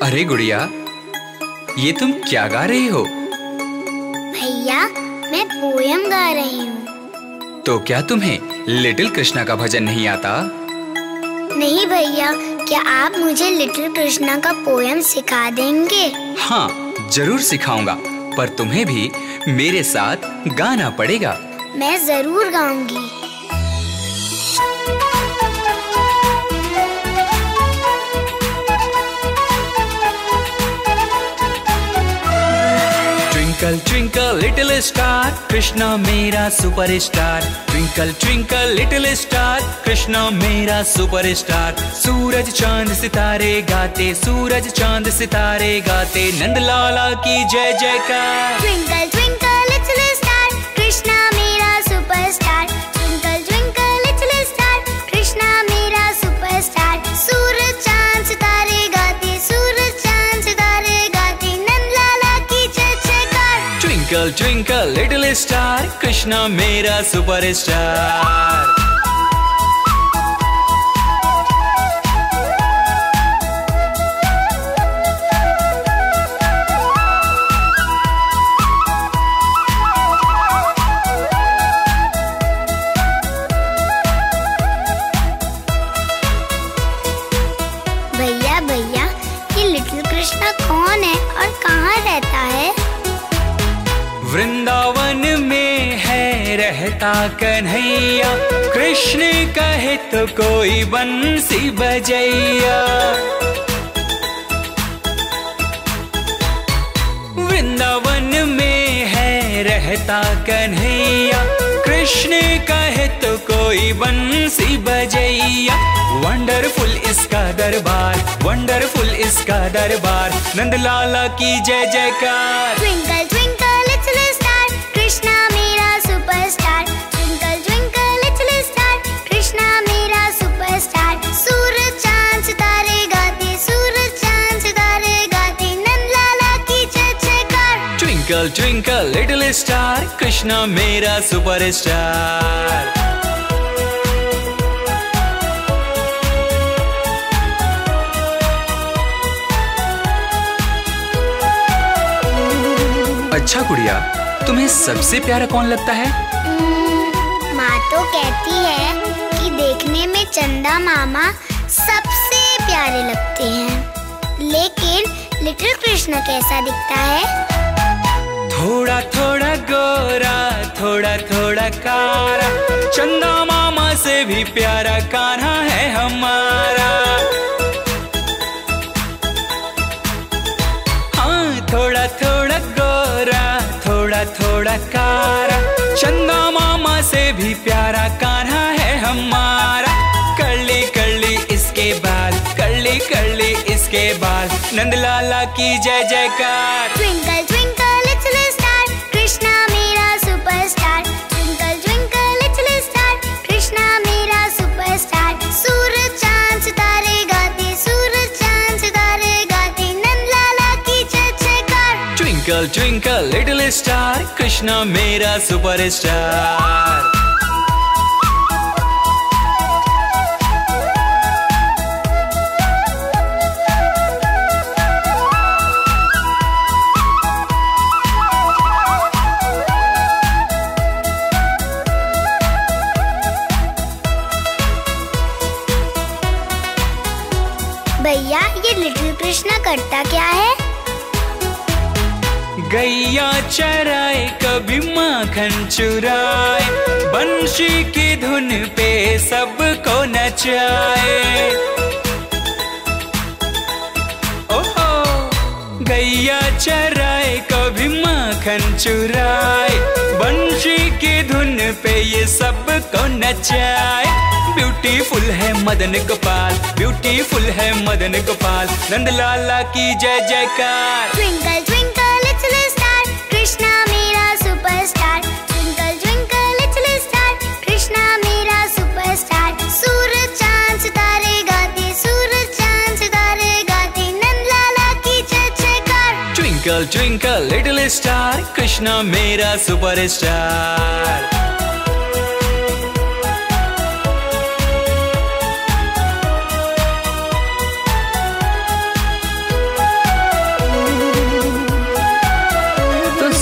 अरे गुड़िया, ये तुम क्या गा रही हो? भैया, मैं पोयम गा रही हूँ। तो क्या तुम्हें लिटिल कृष्णा का भजन नहीं आता? नहीं भैया, क्या आप मुझे लिटिल कृष्णा का पोयम सिखा देंगे? हाँ, जरूर सिखाऊंगा, पर तुम्हें भी मेरे साथ गाना पड़ेगा। मैं जरूर गाऊंगी। Twinkle twinkle little star, Krishna मेरा superstar. Twinkle twinkle little star, Krishna मेरा सुपरस्टार। सूरज चांद सितारे गाते, सूरज चांद सितारे गाते, नंदलाला की जय जयकार। Twinkle twinkle little star, Krishna मेरा superstar. Twinkle twinkle little star, Krishna मेरा सुपरस्टार। सूरज चांद सितारे गाते, सूरज चांद सितारे गाते, नंदलाला की जय जयकार। Twinkle twinkle little star, Krishna मेरा सुपरस्टार। भैया भैया, ये लिटिल कृष्णा कौन है और कहाँ रहता है? वृंदावन में है रहता कन्हैया, कृष्ण कहे तो कोई बंसी बजैया। वृंदावन में है रहता कन्हैया, कृष्ण कहे तो कोई बंसी बजैया। वंडरफुल इसका दरबार, वंडरफुल इसका दरबार, नंदलाला की जय जयकार। Twinkle twinkle little star, Krishna मेरा superstar. Twinkle twinkle little star, Krishna मेरा सुपरस्टार। सूरज चांद सितारे गाते, सूरज चांद सितारे गाते, नंदलाला की जय जयकार। Twinkle twinkle little star, Krishna मेरा सुपरस्टार। अच्छा गुड़िया, तुम्हें सबसे प्यारा कौन लगता है? माँ तो कहती है कि देखने में चंदा मामा सबसे प्यारे लगते हैं, लेकिन लिटिल कृष्णा कैसा दिखता है? थोड़ा थोड़ा गोरा, थोड़ा थोड़ा कारा, चंदा मामा से भी प्यारा कान्हा है हमारा। हाँ, थोड़ा थोड़ा गोरा, थोड़ा थोड़ा कारा, चंदा मामा से भी प्यारा कान्हा है हमारा। कर्ली कर्ली इसके बाल, कर्ली कर्ली इसके बाल, नंदलाला की जय जयकार। Twinkle twinkle little star, Krishna मेरा superstar. Twinkle twinkle little star, Krishna मेरा सुपरस्टार। सूरज चांद सितारे गाते, सूरज चांद सितारे गाते, नंदलाला की जय जयकार। Twinkle twinkle little star, Krishna मेरा सुपरस्टार। भैया, ये लिटिल कृष्णा करता क्या है? गैया चराए कभी माखन चुराए, बंशी की धुन पे सबको नचाए। ओहो, गैया चराए कभी माखन चुराए, बंशी की धुन पे ये सबको नचाए। ब्यूटीफुल है मदन गोपाल, ब्यूटीफुल है मदन गोपाल, नंदलाला की जय जयकार। Twinkle twinkle little star, Krishna मेरा superstar. Twinkle twinkle little star, Krishna मेरा सुपरस्टार। सूरज चांद सितारे गाते, सूरज चांद सितारे गाते, नंदलाला की जय जयकार। Twinkle twinkle little star, Krishna मेरा सुपरस्टार।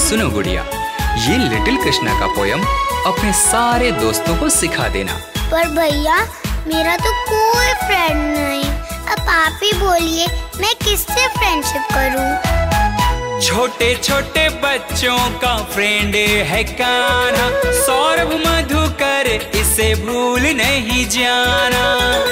सुनो गुड़िया, ये लिटिल कृष्णा का पोयम अपने सारे दोस्तों को सिखा देना। पर भैया मेरा तो कोई फ्रेंड नहीं, अब आप ही बोलिए मैं किससे फ्रेंडशिप करूं? छोटे छोटे बच्चों का फ्रेंड है कान्हा, सौरभ मधुकर इसे भूल नहीं जाना।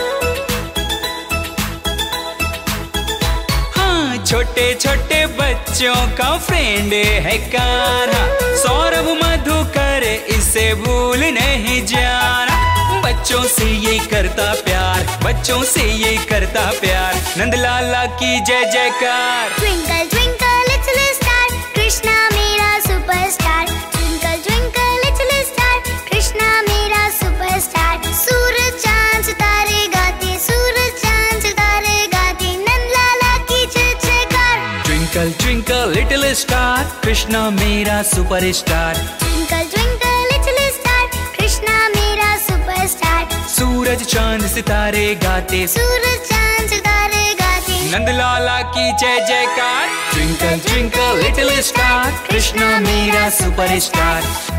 हाँ, छोटे छोटे बच्चों का फ्रेंड है कान्हा, सौरभ मधुकर इसे भूल नहीं जाना। बच्चों से ये करता प्यार, बच्चों से ये करता प्यार, नंदलाला की जय जयकार। Twinkle twinkle little star, Krishna मेरा superstar. Twinkle twinkle little star, Krishna मेरा सुपरस्टार। सूरज चांद सितारे गाते, सूरज चांद सितारे गाते, नंदलाला की जय जयकार। Twinkle twinkle little star, Krishna मेरा superstar. Twinkle twinkle little star, Krishna मेरा सुपरस्टार। सूरज चांद सितारे गाते, सूरज चांद सितारे गाते, नंदलाला की जय जयकार। Twinkle twinkle little star, Krishna मेरा सुपरस्टार।